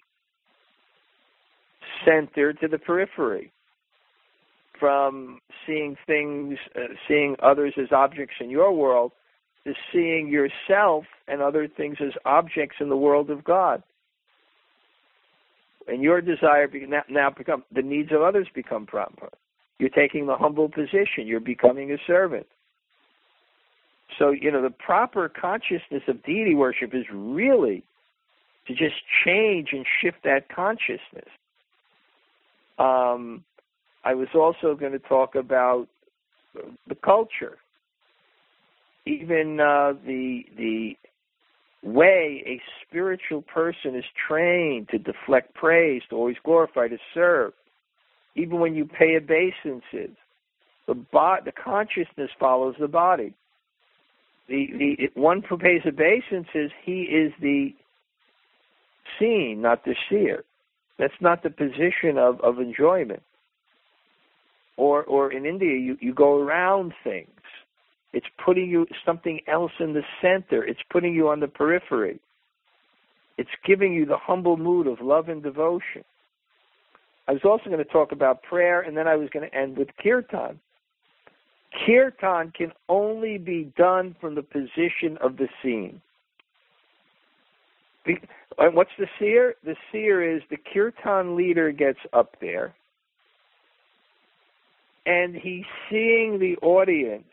center to the periphery. From seeing things, uh, seeing others as objects in your world, to seeing yourself and other things as objects in the world of God. And your desire be, now, now become, the needs of others become proper. You're taking the humble position. You're becoming a servant. So, you know, the proper consciousness of deity worship is really to just change and shift that consciousness. Um, I was also going to talk about the culture. Even uh, the the way a spiritual person is trained to deflect praise, to always glorify, to serve. Even when you pay obeisances, the bo- the consciousness follows the body. The the it, one who pays obeisances, he is the seen, not the seer. That's not the position of, of enjoyment. Or or in India, you, you go around things. It's putting you something else in the center. It's putting you on the periphery. It's giving you the humble mood of love and devotion. I was also going to talk about prayer, and then I was going to end with kirtan. Kirtan can only be done from the position of the seen. And what's the seer? The seer is the kirtan leader gets up there, and he's seeing the audience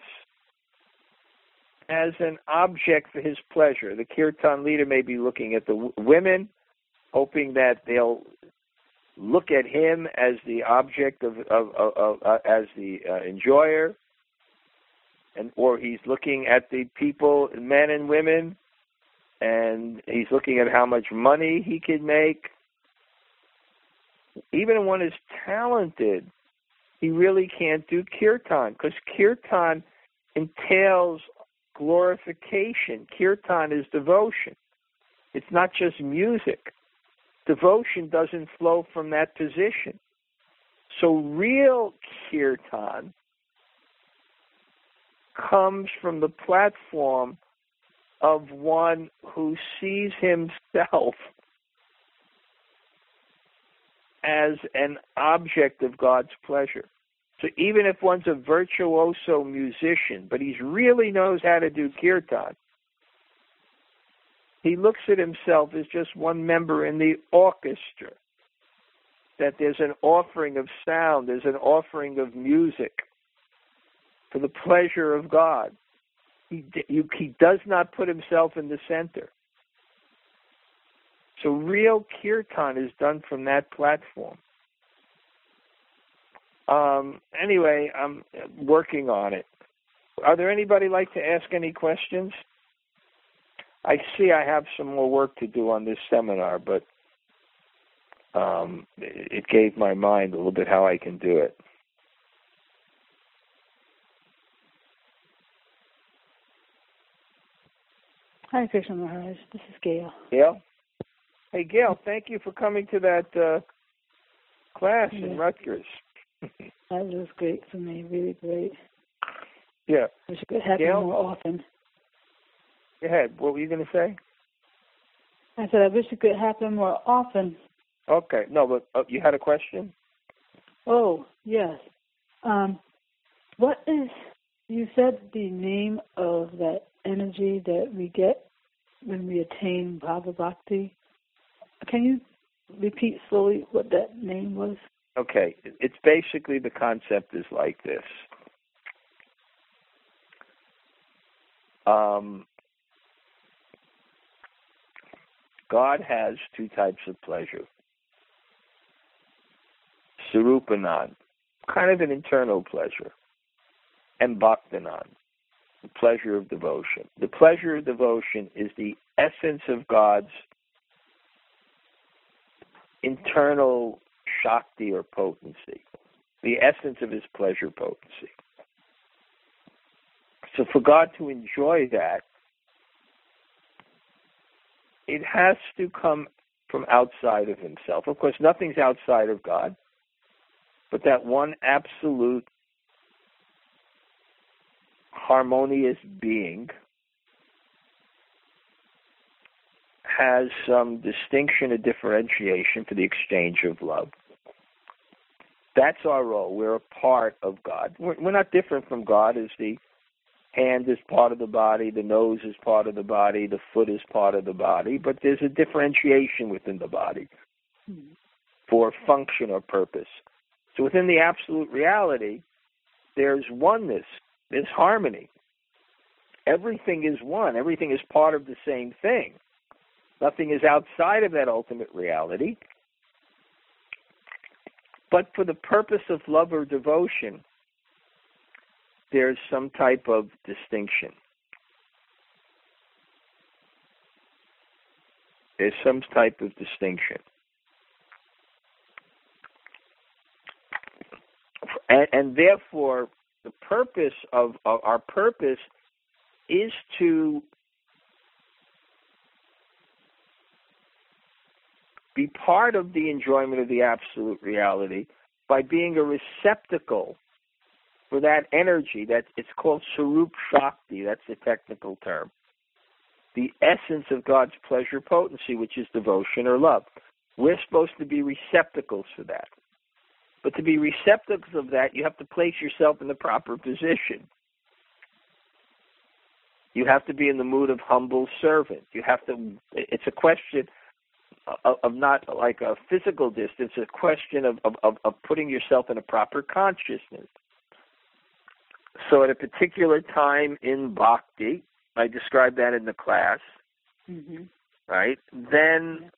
as an object for his pleasure. The kirtan leader may be looking at the w- women, hoping that they'll look at him as the object of, of, of, of uh, as the uh, enjoyer, and or he's looking at the people, men and women, and he's looking at how much money he can make. Even when one is talented, he really can't do kirtan, because kirtan entails glorification. Kirtan is devotion. It's not just music. Devotion doesn't flow from that position. So real kirtan comes from the platform of one who sees himself as an object of God's pleasure. So even if one's a virtuoso musician, but he really knows how to do kirtan, he looks at himself as just one member in the orchestra, that there's an offering of sound, there's an offering of music for the pleasure of God. He, you, he does not put himself in the center. So real kirtan is done from that platform. Um, anyway, I'm working on it. Are there anybody like to ask any questions? I see I have some more work to do on this seminar, but um, it gave my mind a little bit how I can do it. Hi, Krishna Maharaj. This is Gail. Gail? Hey, Gail, thank you for coming to that uh, class yeah. in Rutgers. That was great for me, really great. Yeah. Wish it could happen Gail? more often. Go ahead. What were you going to say? I said I wish it could happen more often. Okay. No, but uh, you had a question? Oh, yes. Um, what is, you said the name of that energy that we get when we attain Bhava Bhakti. Can you repeat slowly what that name was? Okay. It's basically, the concept is like this. Um, God has two types of pleasure. Sarupanand, kind of an internal pleasure, and Bhaktanand, the pleasure of devotion. The pleasure of devotion is the essence of God's internal Shakti or potency, the essence of his pleasure potency. So for God to enjoy that, it has to come from outside of himself. Of course, nothing's outside of God, but that one absolute harmonious being has some distinction and differentiation for the exchange of love. That's our role. We're a part of God. We're, we're not different from God as the hand is part of the body, the nose is part of the body, the foot is part of the body, but there's a differentiation within the body mm-hmm. for function or purpose. So within the absolute reality, there's oneness, there's harmony. Everything is one. Everything is part of the same thing. Nothing is outside of that ultimate reality. But for the purpose of love or devotion, there's some type of distinction. There's some type of distinction. And, and therefore, the purpose of, of our purpose is to be part of the enjoyment of the absolute reality by being a receptacle for that energy. That it's called Sarup Shakti. That's the technical term. The essence of God's pleasure potency, which is devotion or love. We're supposed to be receptacles for that. But to be receptacles of that, you have to place yourself in the proper position. You have to be in the mood of humble servant. You have to. It's a question of, of not like a physical distance. It's a question of, of, of putting yourself in a proper consciousness. So at a particular time in Bhakti, I described that in the class, mm-hmm. right? Then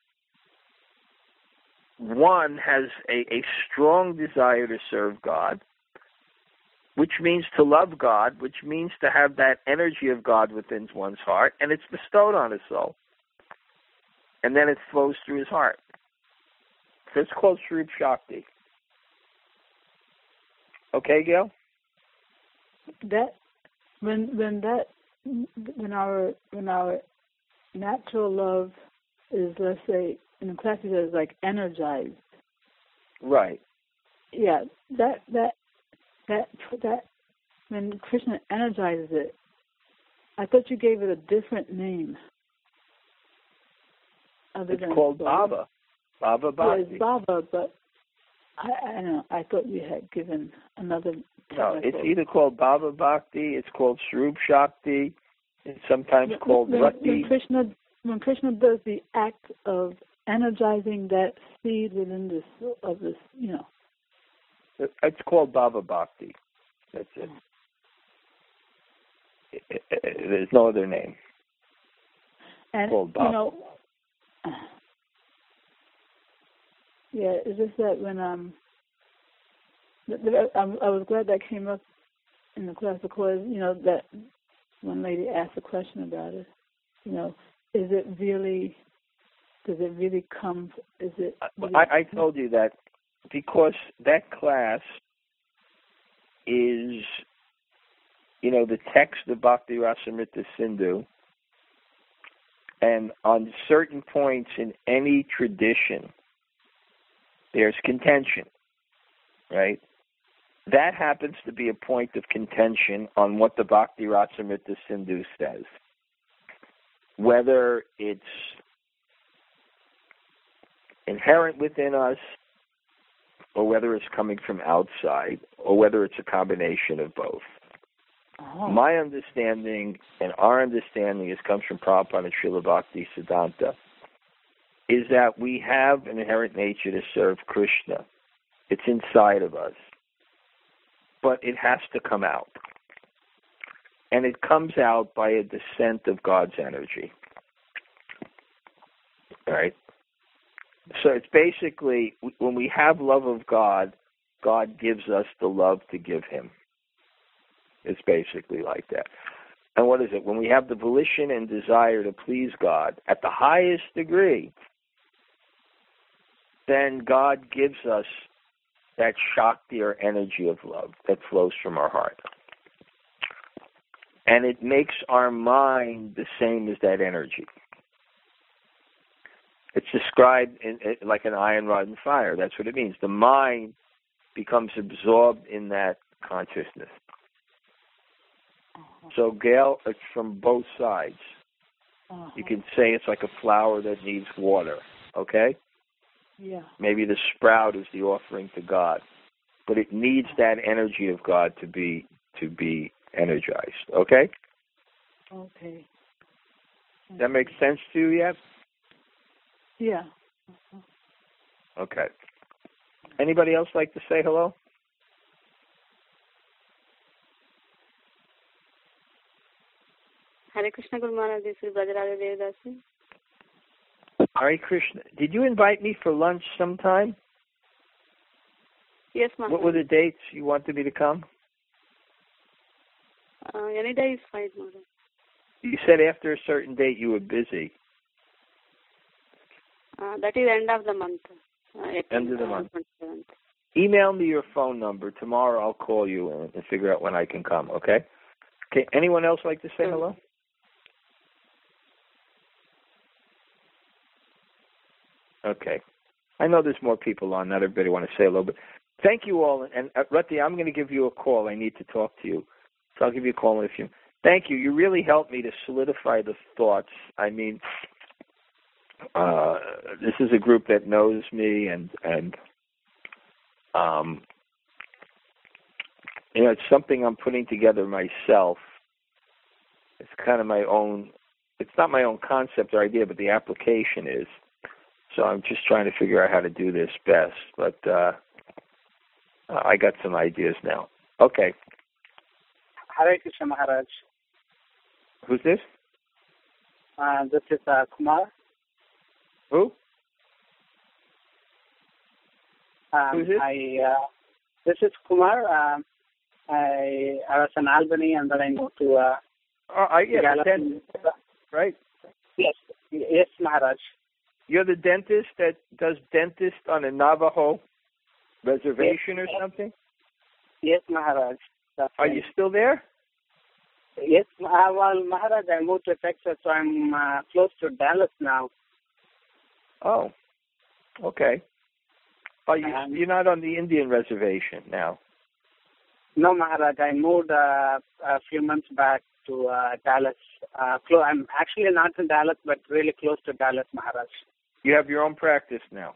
one has a, a strong desire to serve God, which means to love God, which means to have that energy of God within one's heart, and it's bestowed on his soul. And then it flows through his heart. So it's called Shrip Shakti. Okay, Gail? That when when that when our when our natural love is, let's say, in the class it is like energized. Right. Yeah, that that that that when Krishna energizes it, I thought you gave it a different name. Other It's than called Baba. Baba Bhakti. Yeah, it's Baba, but I, I don't know. I thought you had given another. No, it's either called Baba Bhakti, it's called Swarup Shakti, it's sometimes called when, Rati. When Krishna, when Krishna does the act of energizing that seed within this of this, you know. It's called Baba Bhakti. That's it. It, it, it. There's no other name. And, called Baba. You know, yeah, it's just that when um, I, I was glad that came up in the class because, you know, that one lady asked a question about it. You know, is it really, does it really come, is it... Really I, I told you that because that class is, you know, the text of Bhakti Rasamrita Sindhu, and on certain points in any tradition, there's contention, right? That happens to be a point of contention on what the Bhakti Rasamrita Sindhu says. Whether it's inherent within us, or whether it's coming from outside, or whether it's a combination of both. Oh. My understanding, and our understanding, is comes from Prabhupada and Srila Bhakti Siddhanta, is that we have an inherent nature to serve Krishna. It's inside of us. But it has to come out. And it comes out by a descent of God's energy. All right? So it's basically, when we have love of God, God gives us the love to give Him. It's basically like that. And what is it? When we have the volition and desire to please God at the highest degree, then God gives us that Shakti or energy of love that flows from our heart. And it makes our mind the same as that energy. It's described in, in, like an iron rod and fire. That's what it means. The mind becomes absorbed in that consciousness. Uh-huh. So, Gail, it's from both sides. Uh-huh. You can say it's like a flower that needs water, okay? Yeah. Maybe the sprout is the offering to God, but it needs that energy of God to be to be energized, okay? Okay. Does that make sense to you yet? Yeah. Uh-huh. Okay. Anybody else like to say hello? Hare Krishna Guru Maharaj, this is Brajaraja Devdasi. Hare Krishna. Did you invite me for lunch sometime? Yes, Maharaj. What were the dates you wanted me to come? Uh, any day is fine, Maharaj. You said after a certain date you were busy. Uh, that is end of the month. Uh, end of the month. twenty-seventh. Email me your phone number. Tomorrow I'll call you and, and figure out when I can come, okay? Okay. Anyone else like to say sure. hello? Okay. I know there's more people on. Not everybody want to say hello, but thank you all. And uh, Rati, I'm going to give you a call. I need to talk to you. So I'll give you a call in a few. Thank you. You really helped me to solidify the thoughts. I mean, uh, this is a group that knows me, and, and um, you know, it's something I'm putting together myself. It's kind of my own, it's not my own concept or idea, but the application is. So I'm just trying to figure out how to do this best. But uh, I got some ideas now. Okay. Hare Krishna Maharaj. Who's this? Uh, this is uh, Kumar. Who? Um, Who's this? I, uh, this is Kumar. Um, I, I was in Albany and then I moved to... Uh, oh, I, yeah, the dentist, right? Yes. Yes, Maharaj. You're the dentist that does dentist on a Navajo reservation yes. or something? Yes, Maharaj. That's Are right. you still there? Yes, uh, well, Maharaj, I moved to Texas, so I'm uh, close to Dallas now. Oh, okay. Oh, you, Um, you're not on the Indian reservation now. No, Maharaj, I moved uh, a few months back to uh, Dallas. Uh, clo- I'm actually not in Dallas, but really close to Dallas, Maharaj. You have your own practice now.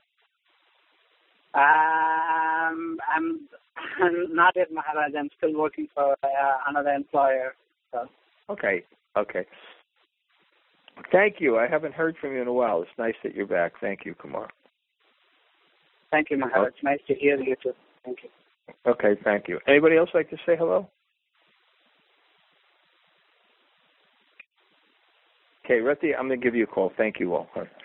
Um, I'm, I'm not yet, Maharaj. I'm still working for uh, another employer. So. Okay, okay. Thank you. I haven't heard from you in a while. It's nice that you're back. Thank you, Kumar. Thank you, Maharaj. Oh. Nice to hear you too. Thank you. Okay, thank you. Anybody else like to say hello? Okay, Reti, I'm going to give you a call. Thank you all.